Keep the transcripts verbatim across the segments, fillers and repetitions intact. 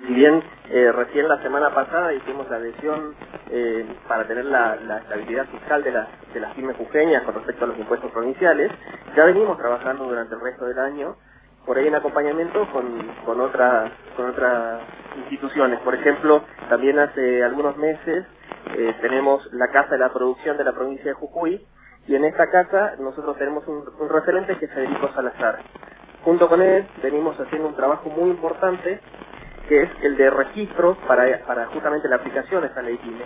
si bien eh, recién la semana pasada hicimos la adhesión eh, para tener la, la estabilidad fiscal de las, de las pymes jujeñas con respecto a los impuestos provinciales, ya venimos trabajando durante el resto del año por ahí en acompañamiento con, con otras con otras instituciones. Por ejemplo, también hace algunos meses eh, tenemos la Casa de la Producción de la provincia de Jujuy, y en esta casa nosotros tenemos un, un referente que es Federico Salazar. Junto con él venimos haciendo un trabajo muy importante, que es el de registro para, para justamente la aplicación de esta ley PYME.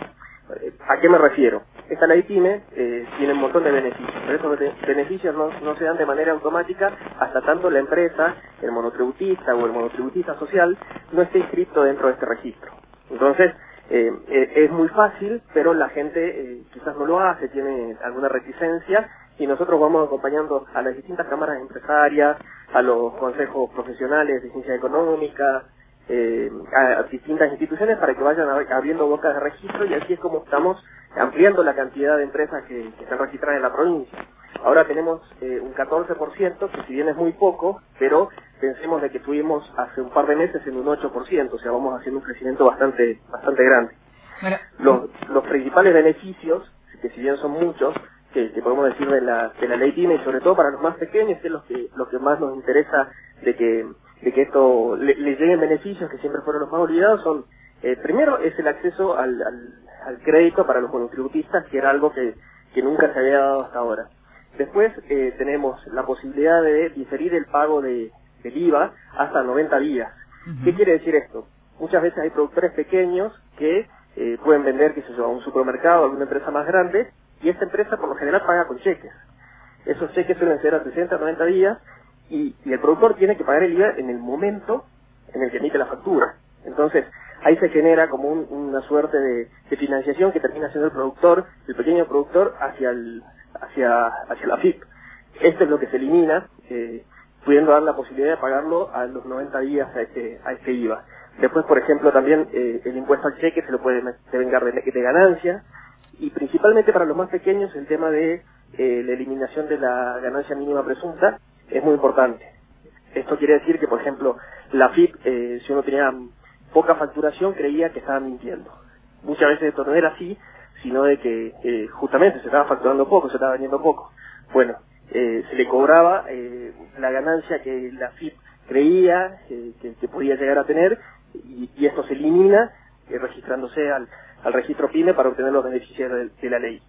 ¿A qué me refiero? Esta ley PYME eh, tiene un montón de beneficios, pero esos beneficios no, no se dan de manera automática hasta tanto la empresa, el monotributista o el monotributista social, no esté inscrito dentro de este registro. Entonces, eh, eh, es muy fácil, pero la gente eh, quizás no lo hace, tiene alguna reticencia, y nosotros vamos acompañando a las distintas cámaras empresarias, a los consejos profesionales de ciencia económica, Eh, a, a distintas instituciones para que vayan abriendo bocas de registro, y así es como estamos ampliando la cantidad de empresas que, que están registradas en la provincia. Ahora tenemos eh, un catorce por ciento, que si bien es muy poco, pero pensemos de que estuvimos hace un par de meses en un ocho por ciento, o sea, vamos haciendo un crecimiento bastante bastante grande. Bueno, los, los principales beneficios, que si bien son muchos, que, que podemos decir de la, de la ley PYME, y sobre todo para los más pequeños, que es lo que, lo que más nos interesa de que de que esto le, le lleguen beneficios, que siempre fueron los más olvidados, son, eh, primero es el acceso al, al, al crédito para los monotributistas, que era algo que, que nunca se había dado hasta ahora. Después eh, tenemos la posibilidad de diferir el pago de, del I V A hasta noventa días. Uh-huh. ¿Qué quiere decir esto? Muchas veces hay productores pequeños que eh, pueden vender, qué sé yo, a un supermercado, a alguna empresa más grande, y esta empresa por lo general paga con cheques. Esos cheques suelen ser a sesenta, noventa días, Y, y el productor tiene que pagar el I V A en el momento en el que emite la factura. Entonces, ahí se genera como un, una suerte de, de financiación que termina siendo el productor, el pequeño productor, hacia el, hacia, hacia la F I P. Esto es lo que se elimina, eh, pudiendo dar la posibilidad de pagarlo a los noventa días a este, a este I V A. Después, por ejemplo, también eh, el impuesto al cheque se lo puede devengar de, de ganancia, y principalmente para los más pequeños el tema de eh, la eliminación de la ganancia mínima presunta es muy importante. Esto quiere decir que, por ejemplo, la F I P, eh, si uno tenía poca facturación, creía que estaba mintiendo. Muchas veces esto no era así, sino de que eh, justamente se estaba facturando poco, se estaba vendiendo poco. Bueno, eh, se le cobraba eh, la ganancia que la F I P creía eh, que, que podía llegar a tener, y, y esto se elimina eh, registrándose al, al registro PYME para obtener los beneficios de, de la ley.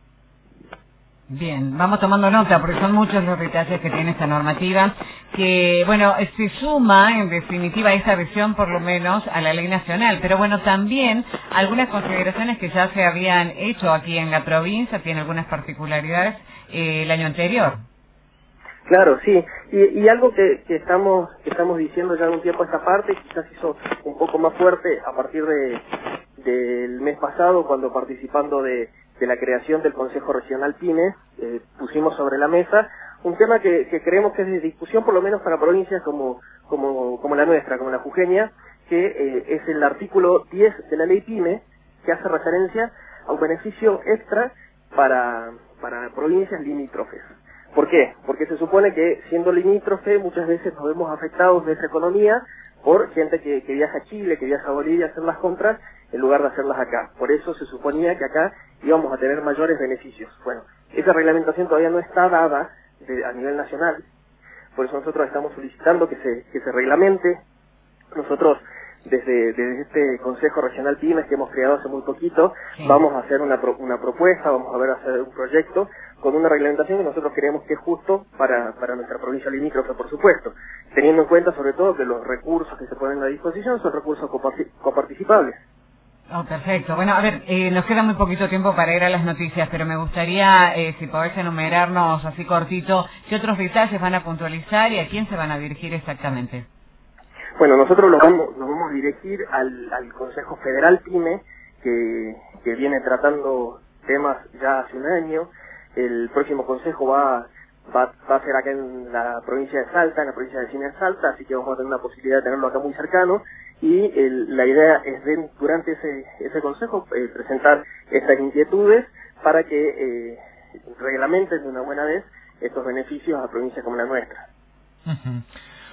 Bien, vamos tomando nota porque son muchos los detalles que tiene esta normativa, que, bueno, se suma en definitiva esta adhesión por lo menos a la ley nacional, pero bueno, también algunas consideraciones que ya se habían hecho aquí en la provincia, tiene algunas particularidades eh, el año anterior. Claro, sí, y, y algo que, que estamos que estamos diciendo ya de un tiempo a esta parte, quizás hizo un poco más fuerte a partir de del mes pasado, cuando participando de de la creación del Consejo Regional PYME, eh, pusimos sobre la mesa un tema que, que creemos que es de discusión, por lo menos para provincias como como como la nuestra, como la jujeña, que eh, es el artículo diez de la ley PYME, que hace referencia a un beneficio extra para, para provincias limítrofes. ¿Por qué? Porque se supone que, siendo limítrofe, muchas veces nos vemos afectados de esa economía por gente que, que viaja a Chile, que viaja a Bolivia a hacer las compras, en lugar de hacerlas acá. Por eso se suponía que acá íbamos a tener mayores beneficios. Bueno, esa reglamentación todavía no está dada de, a nivel nacional, por eso nosotros estamos solicitando que se, que se reglamente. Nosotros, desde, desde este Consejo Regional PYME que hemos creado hace muy poquito, sí. vamos a hacer una, pro, una propuesta, vamos a ver hacer un proyecto con una reglamentación que nosotros creemos que es justo para, para nuestra provincia limítrofe, por supuesto, teniendo en cuenta sobre todo que los recursos que se ponen a disposición son recursos coparticipables. Oh, perfecto. Bueno, a ver, eh, nos queda muy poquito tiempo para ir a las noticias, pero me gustaría, eh, si podés enumerarnos así cortito, qué otros detalles van a puntualizar y a quién se van a dirigir exactamente. Bueno, nosotros nos vamos, nos vamos a dirigir al, al Consejo Federal PYME, que, que viene tratando temas ya hace un año. El próximo consejo va, va, va a ser acá en la provincia de Salta, en la provincia de Cine de Salta, así que vamos a tener una posibilidad de tenerlo acá muy cercano. Y el, la idea es de, durante ese, ese consejo eh, presentar estas inquietudes para que eh, reglamenten de una buena vez estos beneficios a provincias como la nuestra. Uh-huh.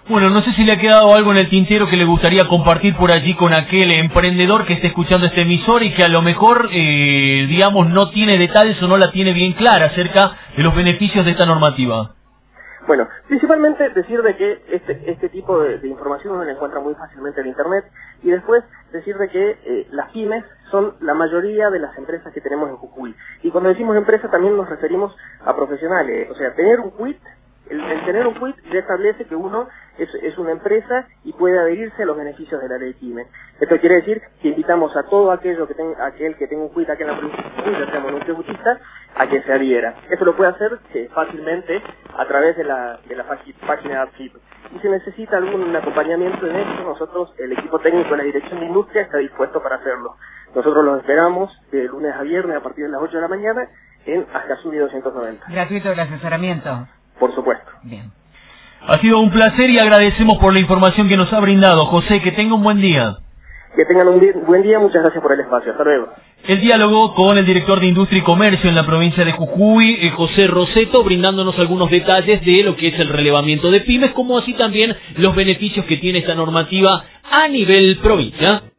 Bueno, no sé si le ha quedado algo en el tintero que le gustaría compartir por allí con aquel emprendedor que esté escuchando este emisor y que a lo mejor, eh, digamos, no tiene detalles o no la tiene bien clara acerca de los beneficios de esta normativa. Bueno, principalmente decir de que este este tipo de, de información uno la encuentra muy fácilmente en Internet, y después decir de que eh, las pymes son la mayoría de las empresas que tenemos en Jujuy. Y cuando decimos empresa también nos referimos a profesionales, o sea, tener un quit, el, el tener un quit ya establece que uno es, es una empresa y puede adherirse a los beneficios de la ley PYME. Esto quiere decir que invitamos a todo aquello que tenga, aquel que tenga un quit aquí en la provincia de Jujuy, ya sea monotributista, a que se adhiera. Eso lo puede hacer eh, fácilmente a través de la, de la página de AdFib. Y si necesita algún acompañamiento en esto, nosotros, el equipo técnico de la Dirección de Industria, está dispuesto para hacerlo. Nosotros los esperamos de lunes a viernes a partir de las ocho de la mañana en Ascazuni doscientos noventa. Gratuito el asesoramiento. Por supuesto. Bien. Ha sido un placer y agradecemos por la información que nos ha brindado. José, que tenga un buen día. Que tengan un buen día, muchas gracias por el espacio. Hasta luego. El diálogo con el director de Industria y Comercio en la provincia de Jujuy, eh, José Roseto, brindándonos algunos detalles de lo que es el relevamiento de pymes, como así también los beneficios que tiene esta normativa a nivel provincia.